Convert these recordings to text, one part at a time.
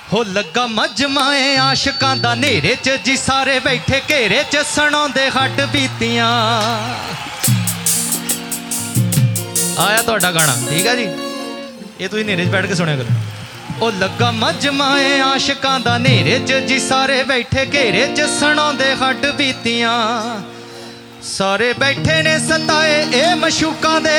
हो लगा मजमाए आशिकां दा नेरे च जी सारे बैठे घेरे च सुणाउंदे हट बीतियां। आया तुहाडा गाना ठीक है जी, ये तुसीं नेरे च बैठ के सुनिया करो। ओ लगा मजमाए आशिकां दा नेरे च जी सारे बैठे घेरे च सुणाउंदे हट बीतियां। सारे बैठे ने सताए ए मशूकां दे,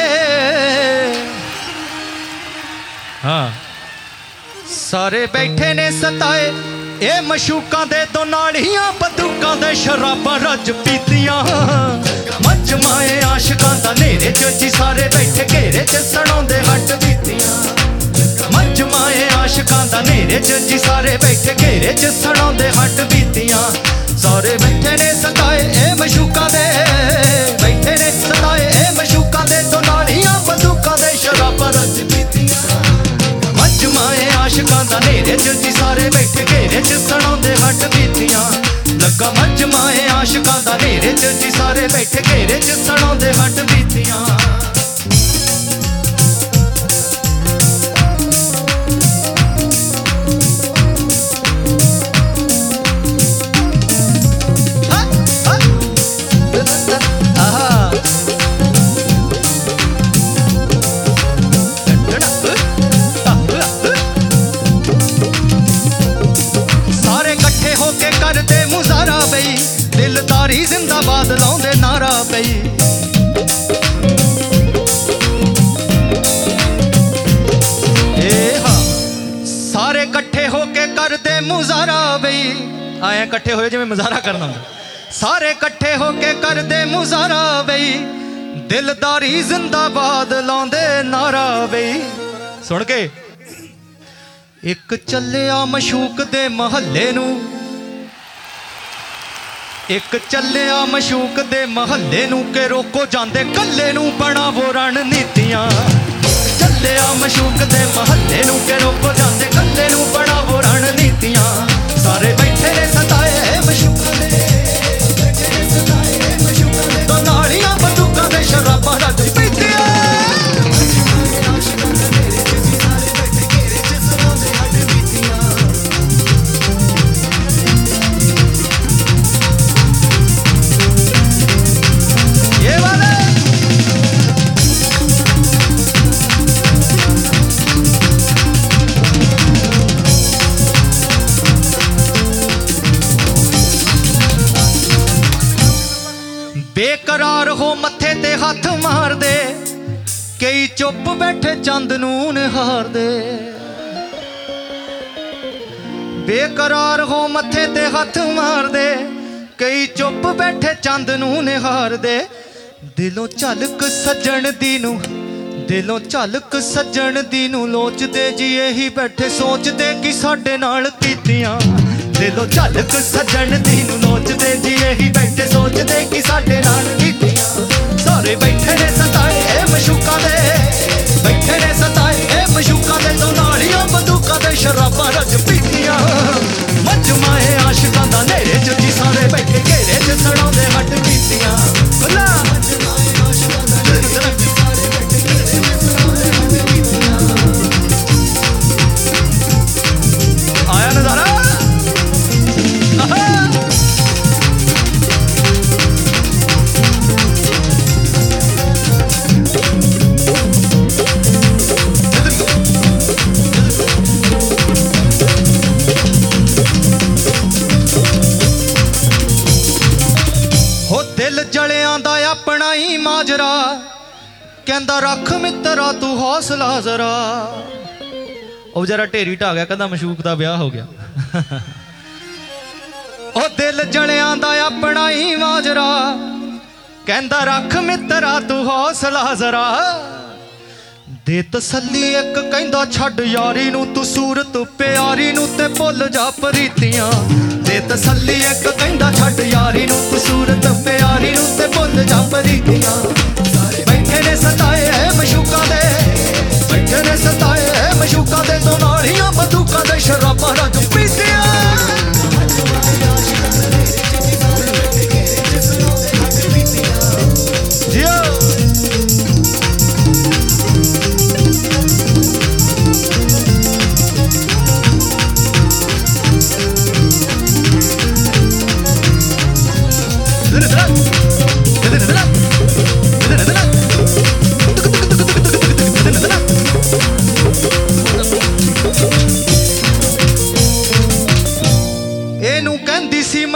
हाँ सारे बैठे ने सताए ए मशूकां दे, दो नालियां बंदूकां दे शराबां रज पीतियां। मजमाए आशिकां दा नेरे च जी सारे बैठे घेरे च सुणाउंदे हट बीतियां। मजमाए आशिकां दा नेरे च जी सारे बैठे घेरे च सुणाउंदे हट बीतियां। सारे बैठे ने सताए ए मशूकां दे, बैठे ने सताए ए मशूकां दे, दो नालियां बंदूकां दे शराबां रज पीतियां। मजमाए आशिकां दा नेरे च जी सारे बैठे घेरे च सुणाउंदे हट बीतियां। लगा मजमाए आशिकां दा नेरे च जी सारे बैठे घेरे च सुणाउंदे हट बीतियां। दिलदारी जिंदाबाद लाउंदे नारा पई। हाँ सारे कट्ठे होके करदे मुजारा बई, आए कट्ठे होए जिवें मुजारा करना हुंदा। सारे कट्ठे होके करदे मुजारा बई, दिलदारी जिंदाबाद लाउंदे नारा बई। सुन के एक चलिया मशूक दे महल्ले नूं, एक चलिया मशूक दे महल्ले नूं के रोको जांदे कल्ले नूं बनावो रणनीतियां। चलिया मशूक दे महल्ले नूं के रोको जांदे कल्ले नूं बनावो रणनीतियां। सारे बैठे ने सताए मशूकां दे, बैठे ने सताए मशूकां दे, दो नालियां बंदूकां दे शराबां रज पीतियां। बेकरार हो मत्थे ते हथ मार दे, कई चुप बैठे चंद नूं निहार दे। बेकरार हो मत्थे ते हथ मार दे, कई चुप बैठे चंद नूं निहार दे। दिलों झलक सज्जण दी नूं, दिलों झलक सज्जण दी नूं लोचदे जी यही बैठे सोचदे कि साडे नाल कीतियां। दिलों झलक सज्जण दी नूं लोचदे जी यही बैठे सोचदे कि साडे नाल कीतियां। सारे बैठे ने सताए ए मशूकां दे, बैठे ने सताए ए मशूकां दे, दो नालियां बंदूकां दे शराबां रज पीतियां। मजमाए आशिकां दा नेरे च जी सारे बैठे घेरे च सुणाउंदे हट बीतियां। भला मजमाए आशिकां दा नेरे च जी सारे बैठे घेरे च सुणाउंदे हट बीतियां। आया नज़ारा अपना ही माजरा, कहंदा रख मित्रा तू हौसला जरा। ओ जरा ढेरी ढा गया, कहंदा मशूक दा ब्याह हो गया। ओ दिल जलियां दा अपना ही माजरा, कहंदा रख मित्रा तू हौसला जरा। दे तसल्ली एक कहंदा छड्ड यारी नूं, तू सूरत प्यारी नूं ते भुल जा प्रीतियां। दे तसल्ली एक कहंदा छड्ड यारी नूं, तू सूरत प्यारी नूं ते भुल जा प्रीतियां। सारे बैठे ने सताए मशूकां दे, बैठे ने सताए मशूकां दे, दो नालियां बंदूकां दे शराबां रज पीतियां।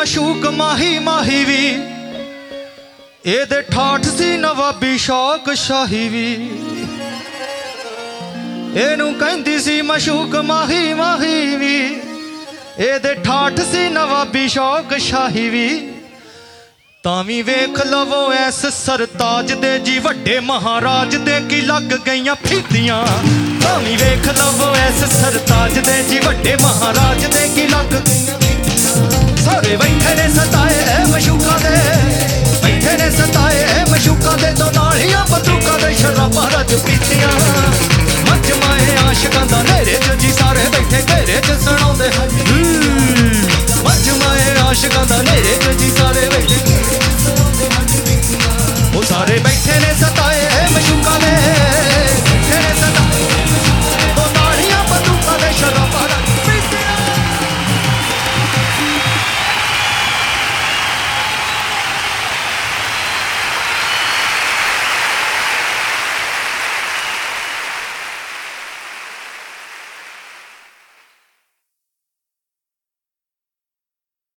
ਮਸ਼ੂਕ ਮਾਹੀ ਮਾਹੀ ਵੀ ਇਹਦੇ ਠਾਠ ਸੀ ਨਵਾਬੀ ਸ਼ੌਕ ਸ਼ਾਹੀ ਵੀ ਇਹਨੂੰ ਕਹਿੰਦੀ ਸੀ ਮਸ਼ੂਕ ਮਾਹੀ ਮਾਹੀ ਵੀ ਇਹਦੇ ਠਾਠ ਸੀ ਨਵਾਬੀ ਸ਼ੌਕ ਸ਼ਾਹੀ ਵੀ ਤਾਂ ਵੀ ਵੇਖ ਲਵੋ ਐਸ ਸਰਤਾਜ ਦੇ ਜੀ ਵੱਡੇ ਮਹਾਰਾਜ ਦੇ ਕੀ ਲੱਗ ਗਈਆਂ ਫੀਤੀਆਂ ਤਾਂ ਵੀ ਵੇਖ ਲਵੋ ਐਸ ਸਰਤਾਜ ਦੇ ਜੀ ਵੱਡੇ ਮਹਾਰਾਜ ਦੇ ਕੀ ਲੱਗ ਗਈਆਂ ਫੀਤੀਆਂ ਸਾਰੇ ਬੈਠੇ ਨੇ ਸਤਾਏ ਐ ਮਸ਼ੂਕਾਂ ਦੇ ਬੈਠੇ ਨੇ ਸਤਾਏ ਐ ਮਸ਼ੂਕਾਂ ਦੇ ਤੋਂ ਨਾਲੀਆਂ ਬੰਦੂਕਾਂ ਦੇ ਸ਼ਰਾਬਾਂ ਰੱਜ ਪੀਤੀਆਂ ਮਜਮਾਏ ਆਸ਼ਿਕਾਂ ਦਾ ਨੇਰੇ ਚ ਜੀ ਸਾਰੇ ਬੈਠੇ ਘੇਰੇ ਚ ਸੁਣਾਉਂਦੇ ਮਜਮਾਏ ਆਸ਼ਿਕਾਂ ਦਾ ਨੇਰੇ ਚ ਜੀ ਸਾਰੇ ਬੈਠੇ ਉਹ ਸਾਰੇ